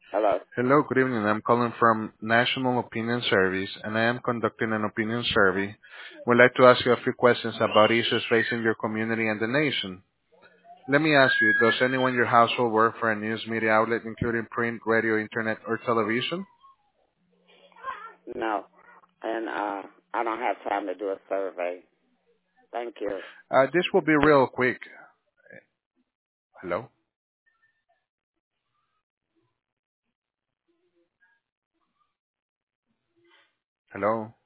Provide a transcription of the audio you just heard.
Hello. Hello, good evening. I'm calling from National Opinion Service, and I am conducting an opinion survey. We'd like to ask you a few questions about issues facing your community and the nation. Let me ask you, does anyone in your household work for a news media outlet, including print, radio, internet, or television? No, and I don't have time to do a survey. Thank you. This will be real quick. Hello? Hello?